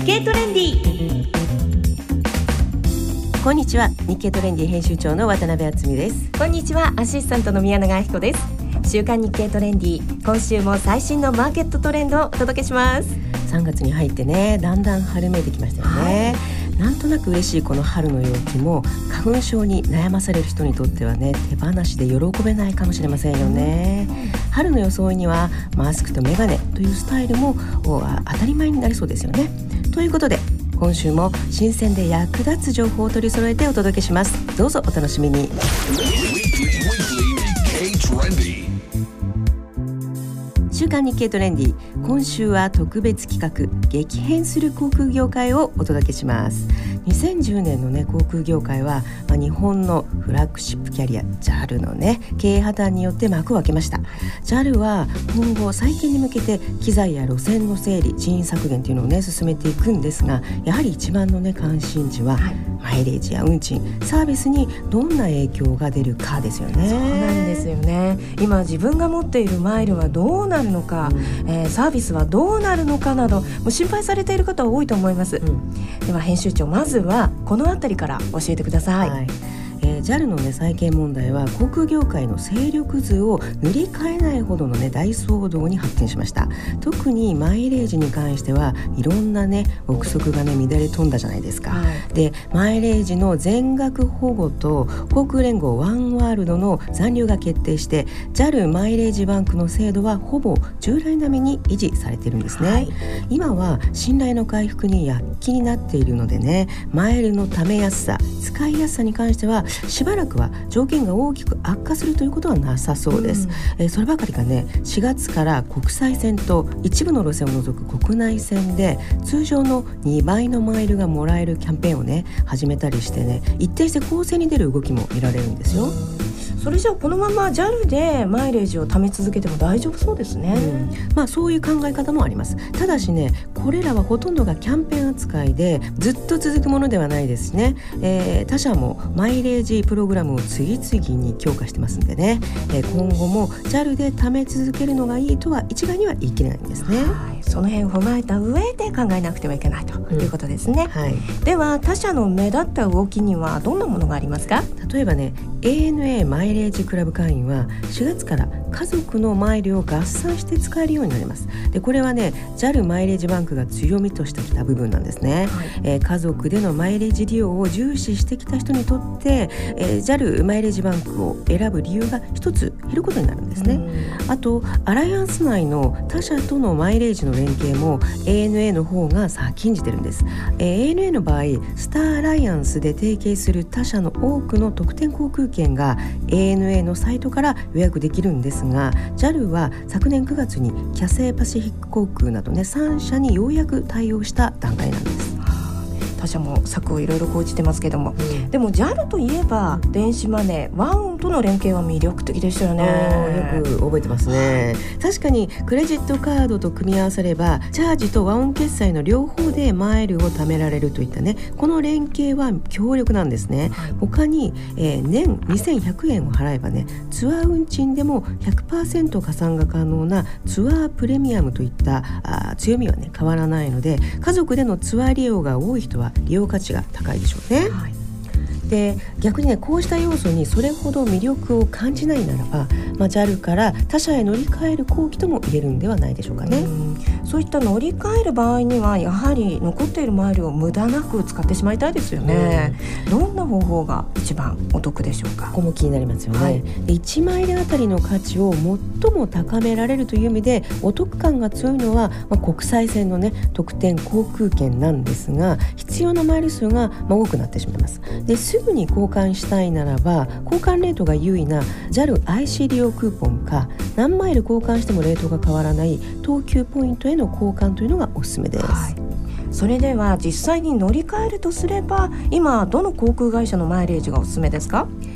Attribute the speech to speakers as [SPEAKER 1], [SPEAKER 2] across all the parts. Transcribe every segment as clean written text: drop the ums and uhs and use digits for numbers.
[SPEAKER 1] 経トレンディ。
[SPEAKER 2] こんにちは、日経トレンディ編集長の渡辺敦美です。
[SPEAKER 1] こんにちは、アシスタントの宮永明子です。週刊日経トレンディ、今週も最新のマーケットトレンドをお届けします。
[SPEAKER 2] 3月に入ってね、だんだん春めいてきましたよね、なんとなく嬉しいこの春の陽気も花粉症に悩まされる人にとってはね、手放しで喜べないかもしれませんよね。春の装いにはマスクとメガネというスタイルも当たり前になりそうですよね。ということで今週も新鮮で役立つ情報を取り揃えてお届けします。どうぞお楽しみに。週刊日経トレンディ、今週は特別企画、激変する航空業界をお届けします。2010年のね、航空業界は、日本のフラッグシップキャリア JAL のね、経営破綻によって幕を開けました。 JAL は今後再建に向けて機材や路線の整理、人員削減というのをね進めていくんですが、やはり一番のね関心事は、マイレージや運賃、サービスにどんな影響が出るかですよね。
[SPEAKER 1] そうなんですよね。今自分が持っているマイルはどうなるのか、サービスはどうなるのかなど、もう心配されている方は多いと思います、では編集長、まずはこのあたりから教えてください。
[SPEAKER 2] JAL の、ね、再建問題は航空業界の勢力図を塗り替えないほどの、ね、大騒動に発展しました。特にマイレージに関してはいろんな、ね、憶測が、ね、乱れ飛んだじゃないですか、でマイレージの全額保護と航空連合ワンワールドの残留が決定して JAL マイレージバンクの制度はほぼ従来並みに維持されているんですね、今は信頼の回復に躍起になっているのでね、マイルの貯めやすさ、使いやすさに関してはしばらくは条件が大きく悪化するということはなさそうです、そればかりかね、4月から国際線と一部の路線を除く国内線で通常の2倍のマイルがもらえるキャンペーンをね始めたりしてね、一定して攻勢に出る動きも見られるんですよ。
[SPEAKER 1] それじゃあこのまま JAL でマイレージを貯め続けても大丈夫そうですね、
[SPEAKER 2] そういう考え方もあります。ただしね、これらはほとんどがキャンペーン扱いでずっと続くものではないですね、他社もマイレージプログラムを次々に強化してますんでね、今後も JAL で貯め続けるのがいいとは一概には言い切れないんですね、
[SPEAKER 1] その辺を踏まえた上で考えなくてはいけないということですね、では他社の目立った動きにはどんなものがありますか？
[SPEAKER 2] 例えばね、 ANA マイレージクラブ会員は4月から家族のマイルを合算して使えるようになります。でこれはね JAL マイレージバンクが強みとしてきた部分なんですね、家族でのマイレージ利用を重視してきた人にとって、JAL マイレージバンクを選ぶ理由が一つ減ることになるんですね、あとアライアンス内の他社とのマイレージの連携も ANA の方が先んじてるんです、ANA の場合スターアライアンスで提携する他社の多くの特典航空券が ANA のサイトから予約できるんですが、 JAL は昨年9月にキャセイパシフィック航空などね3社にようやく対応した段階なんです。
[SPEAKER 1] 他社も策をいろいろ講じてますけども、でも JAL といえば電子マネーワンとの連携は魅力的でしたよね。
[SPEAKER 2] よく覚えてますね、確かにクレジットカードと組み合わせればチャージとワン決済の両方でマイルを貯められるといったね、この連携は強力なんですね、他に、年2100円を払えばねツアー運賃でも 100% 加算が可能なツアープレミアムといった強みはね変わらないので、家族でのツアー利用が多い人は利用価値が高いでしょうね、で逆にねこうした要素にそれほど魅力を感じないならば、JAL から他社へ乗り換える後期とも言えるんではないでしょうかね。
[SPEAKER 1] そういった乗り換える場合にはやはり残っているマイルを無駄なく使ってしまいたいですよね、どんな方法が一番お得でしょうか？
[SPEAKER 2] ここも気になりますよね、で1マイルあたりの価値を最も高められるという意味でお得感が強いのは、国際線のね特典航空券なんですが、必要なマイル数が多くなってしまいます。ですぐに交換したいならば交換レートが優位な JAL IC 利用クーポンか、何マイル交換してもレートが変わらない東急ポイントへの交換というのがおすすめです、
[SPEAKER 1] それでは実際に乗り換えるとすれば今どの航空会社のマイレージがおすすめですか？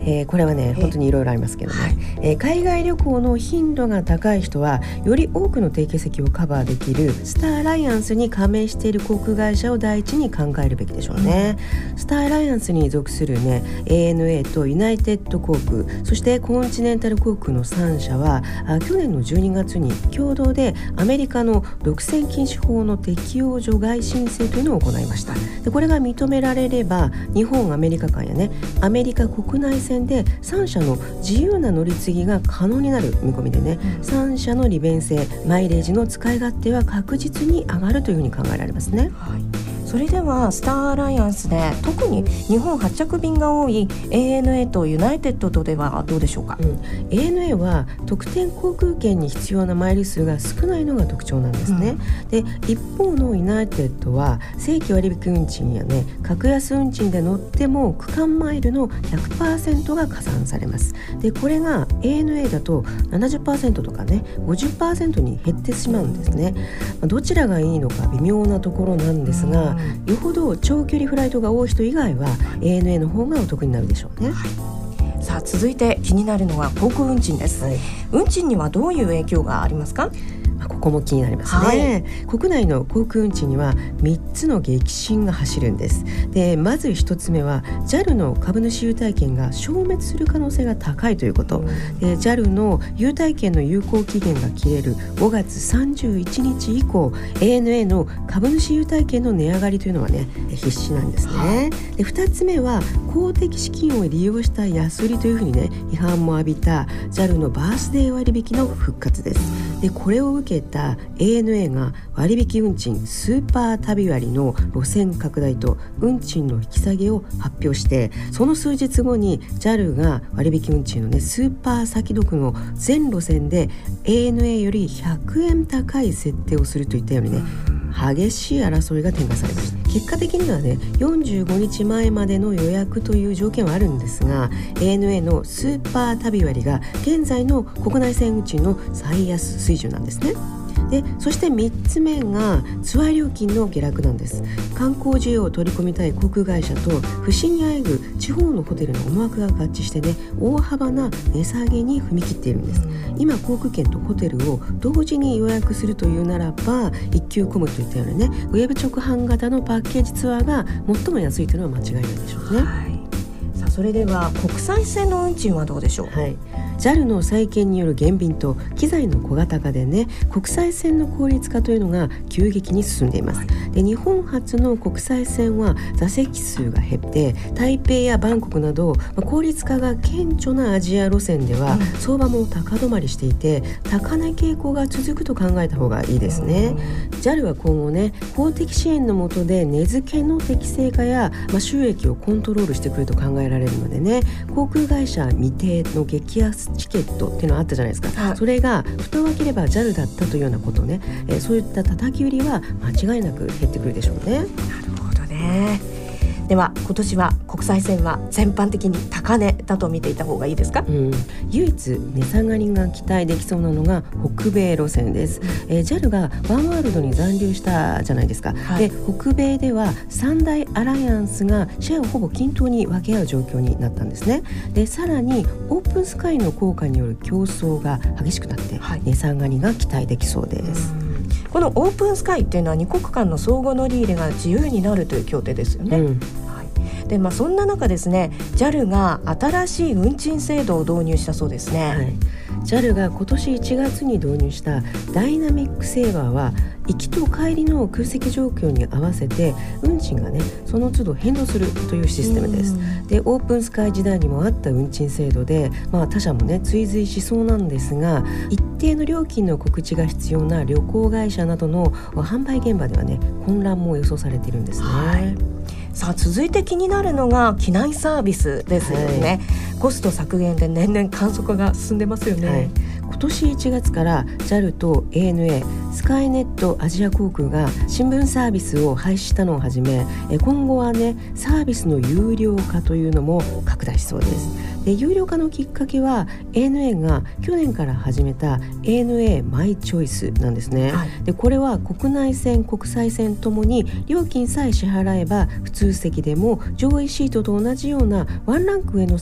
[SPEAKER 2] これはね本当にいろいろありますけどね、海外旅行の頻度が高い人はより多くの提携席をカバーできるスターアライアンスに加盟している航空会社を第一に考えるべきでしょうね、スターアライアンスに属するね ANA とユナイテッド航空、そしてコンチネンタル航空の3社は去年の12月に共同でアメリカの独占禁止法の適用除外申請というのを行いました。でこれが認められれば日本アメリカ間やねアメリカ国内線で3社の自由な乗り継ぎが可能になる見込みでね、3社の利便性マイレージの使い勝手は確実に上がるというふうに考えられますね。
[SPEAKER 1] それではスターアライアンスで特に日本発着便が多い ANA とユナイテッドとではどうでしょうか。
[SPEAKER 2] ANA は特典航空券に必要なマイル数が少ないのが特徴なんですね、で一方のユナイテッドは正規割引運賃やね格安運賃で乗っても区間マイルの 100% が加算されます。でこれが ANA だと 70% とかね 50% に減ってしまうんですね。どちらがいいのか微妙なところなんですが、よほど長距離フライトが多い人以外は ANA の方がお得になるでしょうね。
[SPEAKER 1] さあ続いて気になるのは航空運賃です、運賃にはどういう影響がありますか。
[SPEAKER 2] ここも気になりますね、国内の航空運賃には3つの激震が走るんです。でまず1つ目は JAL の株主優待券が消滅する可能性が高いということ、で JAL の優待券の有効期限が切れる5月31日以降 ANA の株主優待券の値上がりというのはね必至なんですね、で2つ目は公的資金を利用した安売りというふうにね批判も浴びた JAL のバースデー割引の復活です。でこれを受けた ANA が割引運賃スーパー旅割の路線拡大と運賃の引き下げを発表して、その数日後に JAL が割引運賃のねスーパー先読の全路線で ANA より100円高い設定をするといったようにね激しい争いが展開されました。結果的にはね45日前までの予約という条件はあるんですが ANA のスーパー旅割が現在の国内線運賃の最安水準なんですね。でそして3つ目がツアー料金の下落なんです。観光需要を取り込みたい航空会社と不振にあえぐ地方のホテルの思惑が合致してね大幅な値下げに踏み切っているんです。今航空券とホテルを同時に予約するというならば一級コムといったようなねウェブ直販型のパッケージツアーが最も安いというのは間違いないでしょうね。
[SPEAKER 1] さあそれでは国際線の運賃はどうでしょう。
[SPEAKER 2] JAL の再建による減便と機材の小型化でね国際線の効率化というのが急激に進んでいます。で日本発の国際線は座席数が減って台北やバンコクなど、効率化が顕著なアジア路線では、相場も高止まりしていて高値傾向が続くと考えた方がいいですね。JAL は今後ね公的支援の下で値付けの適正化や、収益をコントロールしてくると考えられるのでね航空会社未定の激安チケットっていうのがあったじゃないですか、それが蓋を開ければ JAL だったというようなことね、そういった叩き売りは間違いなく減ってくるでしょうね。
[SPEAKER 1] なるほどね。では今年は国際線は全般的に高値だと見ていた方がいいですか。
[SPEAKER 2] 唯一値下がりが期待できそうなのが北米路線です、JAL がワンワールドに残留したじゃないですか、で北米では三大アライアンスがシェアをほぼ均等に分け合う状況になったんですね。でさらにオープンスカイの効果による競争が激しくなって値下がりが期待できそうです。
[SPEAKER 1] このオープンスカイっていうのは2国間の相互乗り入れが自由になるという協定ですよね。でそんな中ですね JAL が新しい運賃制度を導入したそうですね。
[SPEAKER 2] JAL が今年1月に導入したダイナミックセーバーは行きと帰りの空席状況に合わせて運賃がねその都度変動するというシステムです。でオープンスカイ時代にもあった運賃制度で、他社もね追随しそうなんですが一定の料金の告知が必要な旅行会社などの販売現場ではね混乱も予想されているんですね。
[SPEAKER 1] さあ続いて気になるのが機内サービスですよね、コスト削減で年々簡素化が進んでますよね、
[SPEAKER 2] 今年1月から JAL と ANA スカイネットアジア航空が新聞サービスを廃止したのをはじめ今後はねサービスの有料化というのも拡大しそうです。で有料化のきっかけは ANA が去年から始めた ANA マイチョイスなんですね、でこれは国内線国際線ともに料金さえ支払えば普通席でも上位シートと同じようなワンランク上のサービス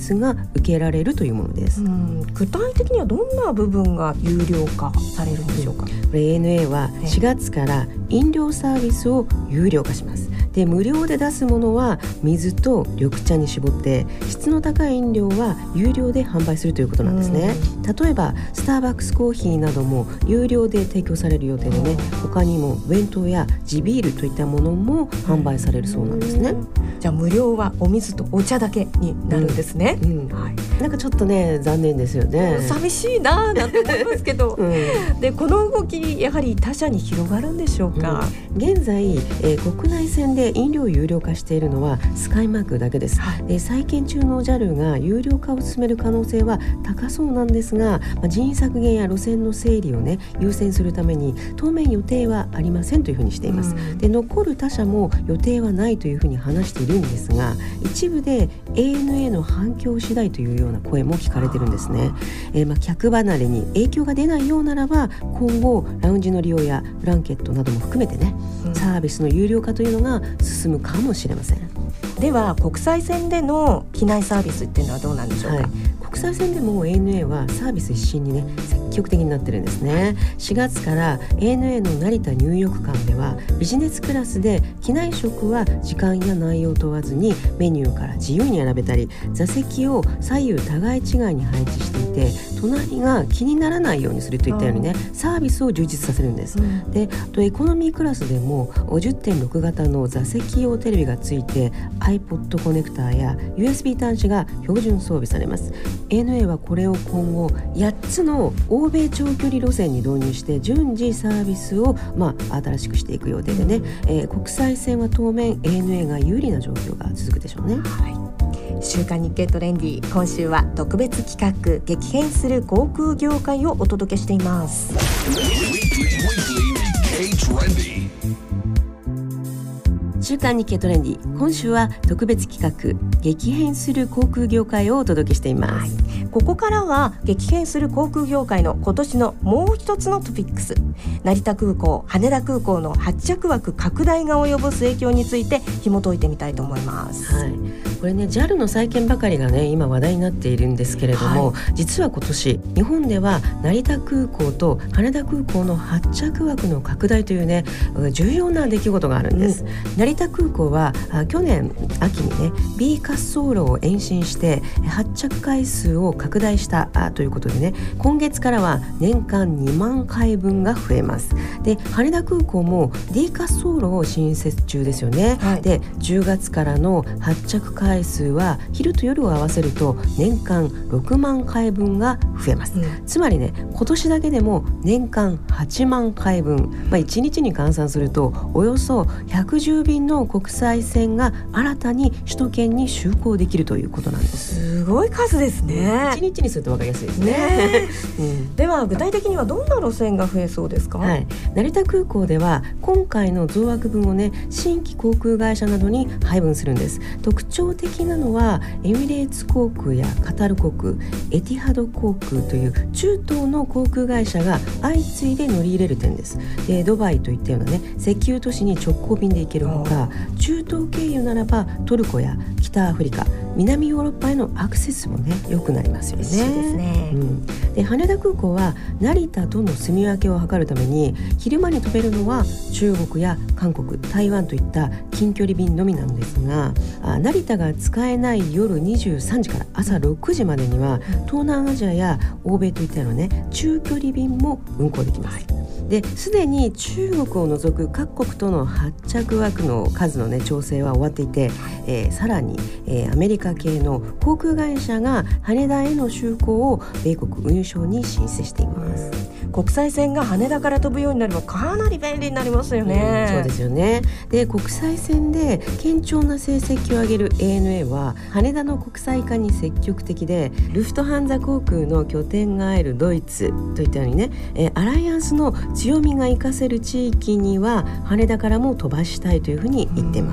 [SPEAKER 2] スが受けられるというものです。
[SPEAKER 1] 具体的にはどんな部分が有料化されるんでしょうか。
[SPEAKER 2] ANA は4月から飲料サービスを有料化します。で無料で出すものは水と緑茶に絞って、質の高い飲料は有料で販売するということなんですね。例えばスターバックスコーヒーなども有料で提供される予定でね、他にも弁当や地ビールといったものも販売されるそうなんですね。
[SPEAKER 1] じゃあ無料はお水とお茶だけになるんですね。
[SPEAKER 2] なんかちょっとね残念ですよね。
[SPEAKER 1] 寂しいななんて思いますけど、でこの動きやはり他社に広がるんでしょうか。
[SPEAKER 2] 現在、国内線で飲料を有料化しているのはスカイマークだけです。再建中の JAL が有料化を進める可能性は高そうなんですが、人員削減や路線の整理をね優先するために当面予定はありませんというふうにしています。で残る他社も予定はないというふうに話しているんですが、一部で ANA の反響次第というような声も聞かれてるんですね。客離れに影響が出ないようならば、今後ラウンジの利用やブランケットなども含めてね、サービスの有料化というのが進むかもしれません。
[SPEAKER 1] では国際線での機内サービスっていうのはどうなんでしょうか。
[SPEAKER 2] 国際線でも ANA はサービス一新にね積極的になってるんですね。4月から ANA の成田ニューヨーク間ではビジネスクラスで機内食は時間や内容を問わずにメニューから自由に選べたり、座席を左右互い違いに配置していて隣が気にならないようにするといったようにねサービスを充実させるんです。でエコノミークラスでも 10.6 型の座席用テレビがついて iPod コネクターや USB 端子が標準装備されます。ANA はこれを今後8つの欧米長距離路線に導入して順次サービスを新しくしていく予定でね、国際線は当面 ANA が有利な状況が続くでしょうね。
[SPEAKER 1] 週刊日経トレンディ、今週は特別企画激変する航空業界をお届けしています。
[SPEAKER 2] 週刊日経トレンディ、今週は特別企画激変する航空業界をお届けしています。
[SPEAKER 1] ここからは激変する航空業界の今年のもう一つのトピックス、成田空港、羽田空港の発着枠拡大が及ぼす影響について紐解いてみたいと思います。
[SPEAKER 2] これね JAL の再建ばかりがね今話題になっているんですけれども、実は今年日本では成田空港と羽田空港の発着枠の拡大というね重要な出来事があるんです。成田空港は去年秋にね B 滑走路を延伸して発着回数を拡大したということでね、今月からは年間2万回分が増えます。で羽田空港も D 滑走路を新設中ですよね。で10月からの発着回数は昼と夜を合わせると年間6万回分が増えます。つまりね今年だけでも年間8万回分、1日に換算するとおよそ110便の国際線が新たに首都圏に就航できるということなんです。
[SPEAKER 1] すごい数ですね。
[SPEAKER 2] 1日にすると分かりやすいですね。
[SPEAKER 1] では具体的にはどんな路線が増えそうですか。
[SPEAKER 2] 成田空港では今回の増枠分をね新規航空会社などに配分するんです。特徴的なのはエミレーツ航空やカタル航空、エティハド航空という中東の航空会社が相次いで乗り入れる点です。でドバイといったようなね石油都市に直行便で行けるほか、中東経由ならばトルコや北アフリカ、南ヨーロッパへのアクセスもね良くなりますよね。
[SPEAKER 1] そうですね。
[SPEAKER 2] で羽田空港は成田との住み分けを図るために昼間に飛べるのは中国や韓国、台湾といった近距離便のみなんですが、成田が使えない夜23時から朝6時までには東南アジアや欧米といったようなね中距離便も運航できます。ですでに中国を除く各国との発着枠の数の、調整は終わっていて、さらに、アメリカ系の航空会社が羽田への就航を米国運輸省に申請しています。
[SPEAKER 1] 国際線が羽田から飛ぶようになればかなり便利になりますよね。
[SPEAKER 2] そうですよね。で国際線で堅調な成績を上げる ANA は羽田の国際化に積極的で、ルフトハンザ航空の拠点があるドイツといったようにね、アライアンスの強みが生かせる地域には羽田からも飛ばしたいというふうに言っています。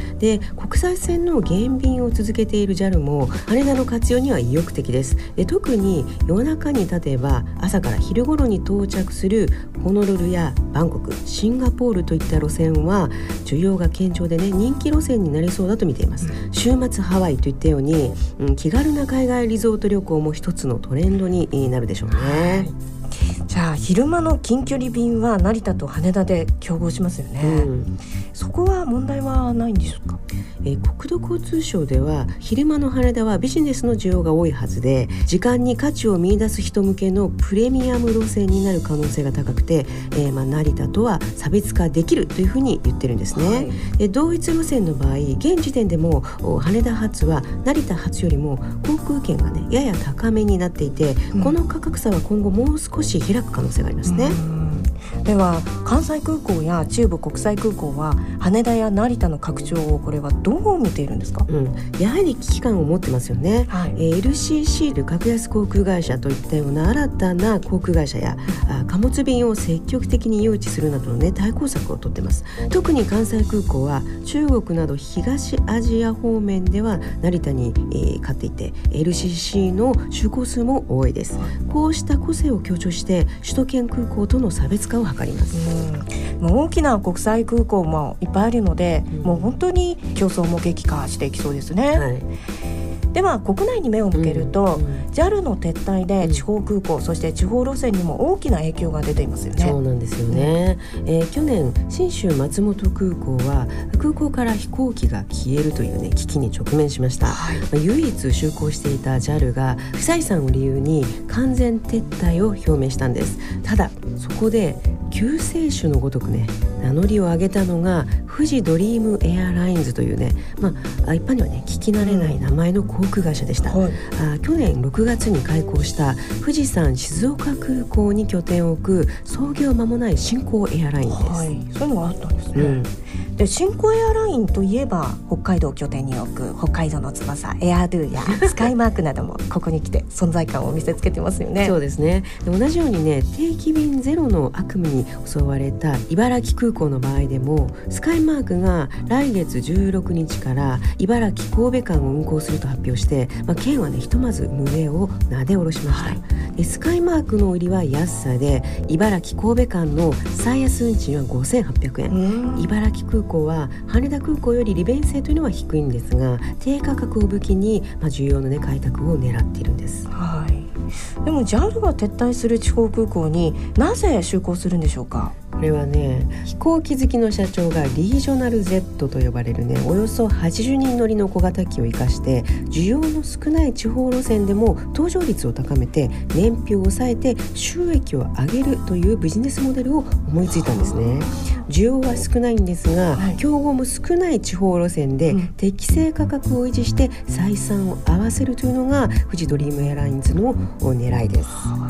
[SPEAKER 2] で、国際線の減便を続けている JAL も羽田の活用には意欲的です。で、特に夜中に立てば朝から昼頃に到着するホノルルやバンコク、シンガポールといった路線は需要が堅調でね、人気路線になりそうだと見ています。週末ハワイといったように、気軽な海外リゾート旅行も一つのトレンドになるでしょうね。
[SPEAKER 1] じゃあ昼間の近距離便は成田と羽田で競合しますよね、そこは問題はないんでしょうか。
[SPEAKER 2] 国土交通省では昼間の羽田はビジネスの需要が多いはずで、時間に価値を見出す人向けのプレミアム路線になる可能性が高くて、成田とは差別化できるというふうに言ってるんですね、同一路線の場合、現時点でも羽田発は成田発よりも航空券がねやや高めになっていて、この価格差は今後もう少し開く可能性がありますね。
[SPEAKER 1] では関西空港や中部国際空港は羽田や成田の拡張をこれはどう見ているんですか。
[SPEAKER 2] やはり危機感を持ってますよね、LCC 格安航空会社といったような新たな航空会社や貨物便を積極的に誘致するなどの、対抗策を取ってます。特に関西空港は中国など東アジア方面では成田に、勝っていて LCC の就航数も多いです、こうした個性を強調して首都圏空港との差別化を図ります。
[SPEAKER 1] 大きな国際空港もいっぱいあるので、もう本当に競争も激化していきそうですね、では国内に目を向けると、JAL の撤退で地方空港、そして地方路線にも大きな影響が出ていますよね。
[SPEAKER 2] そうなんですよね、去年信州松本空港は空港から飛行機が消えるという、危機に直面しました、唯一就航していた JAL が不採算を理由に完全撤退を表明したんです。ただそこで救世主のごとく名乗りを上げたのが富士ドリームエアラインズという一般には聞き慣れない名前の航空会社でした、去年6月に開港した富士山静岡空港に拠点を置く創業間もない新興エアラインです、
[SPEAKER 1] そういうのがあったんですね、で新興エアラインといえば北海道を拠点に置く北海道の翼エアドゥやスカイマークなどもここに来て存在感を見せつけてますよね。
[SPEAKER 2] そうですね。で同じように定期便ゼロの悪夢に襲われた茨城空港の場合でもスカイマークが来月16日から茨城神戸間を運航すると発表して、県はひとまず胸をなで下ろしました、でスカイマークの売りは安さで茨城神戸間の最安運賃は5800円、茨城空港は羽田空港より利便性というのは低いんですが低価格を武器に、需要の、開拓を狙っているんです、
[SPEAKER 1] でも JAL が撤退する地方空港になぜ就航するんでしょうか。
[SPEAKER 2] これは飛行機好きの社長がリージョナル Z と呼ばれるおよそ80人乗りの小型機を生かして需要の少ない地方路線でも搭乗率を高めて燃費を抑えて収益を上げるというビジネスモデルを思いついたんですね。需要は少ないんですが、競合も少ない地方路線で適正価格を維持して採算を合わせるというのが富士ドリームエアラインズの狙いです。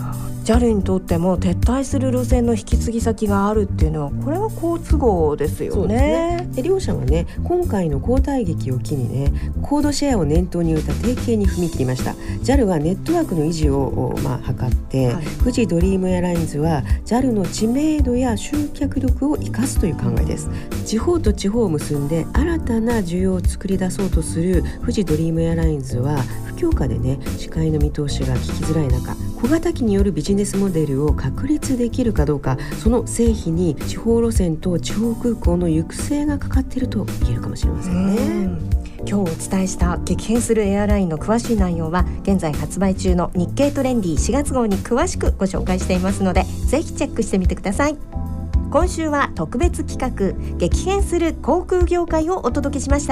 [SPEAKER 1] JAL にとっても撤退する路線の引き継ぎ先があるっていうのはこれは好都合ですよね。
[SPEAKER 2] で両社は今回の交代劇を機にコードシェアを念頭に置いた提携に踏み切りました。 JAL はネットワークの維持を図って、富士ドリームエアラインズは JAL の知名度や集客力を生かすという考えです。地方と地方を結んで新たな需要を作り出そうとする富士ドリームエアラインズは不況下で視界の見通しが利きづらい中、小型機によるビジネスモデルを確立できるかどうか、その成否に地方路線と地方空港の行く末がかかっていると言えるかもしれませんね。
[SPEAKER 1] 今日お伝えした激変するエアラインの詳しい内容は現在発売中の日経トレンディ4月号に詳しくご紹介していますのでぜひチェックしてみてください。今週は特別企画激変する航空業界をお届けしました。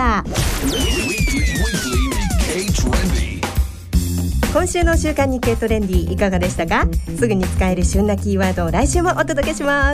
[SPEAKER 1] 今週の週刊日経トレンディいかがでしたか。すぐに使える旬なキーワードを来週もお届けします。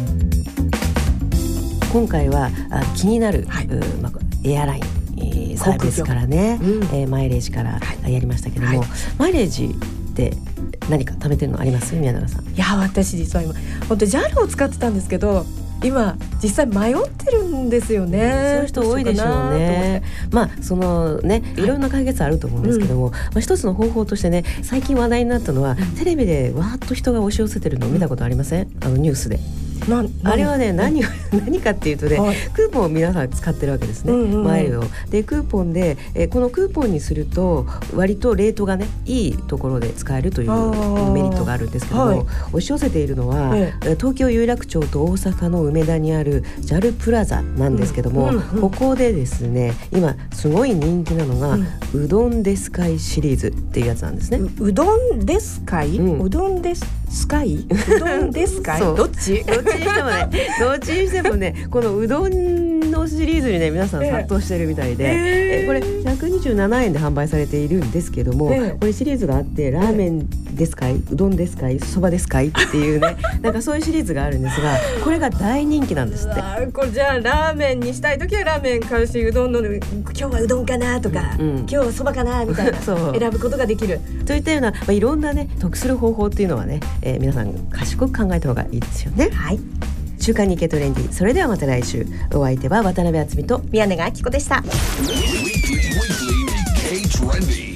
[SPEAKER 2] 今回は気になる、エアライン、サービスからマイレージからやりましたけども、マイレージって何か貯めてるのあります？宮永さん。
[SPEAKER 1] いや私実は今本当 JAL を使ってたんですけど今実際迷ってるんですよね。
[SPEAKER 2] そういう人多いでしょうね。いろんな解決あると思うんですけども、一つの方法として最近話題になったのは、テレビでわーっと人が押し寄せてるのを見たことありません？ニュースであれはね、何かっていうとね、クーポンを皆さん使ってるわけですね、マイルドでクーポンで、このクーポンにすると割とレートがねいいところで使えるというメリットがあるんですけども、押し寄せているのは、東京有楽町と大阪の梅田にある JAL プラザなんですけども、ここでですね今すごい人気なのが、うどんですかいシリーズっていうやつなんですね。
[SPEAKER 1] うどんですかい、うどんですかい、うどんですかいどっちにしてもねこのうどんのシリーズにね皆さん殺到してるみたいで、これ127円で販売されているんですけども、これシリーズがあって、ラーメンですかい、うどんですかい、そばですかいっていうねなんかそういうシリーズがあるんですが、これが大人気なんですって。 これじゃあラーメンにしたいときはラーメン買うし、うどんの今日はうどんかなとか、今日はそばかなみたいな選ぶことができる
[SPEAKER 2] といったような、いろんなね得する方法っていうのはね、皆さん賢く考えた方がいいですよね。
[SPEAKER 1] はい。
[SPEAKER 2] 週刊日経トレンディ、それではまた来週。お相手は渡辺敦美と
[SPEAKER 1] 宮根があきこでした。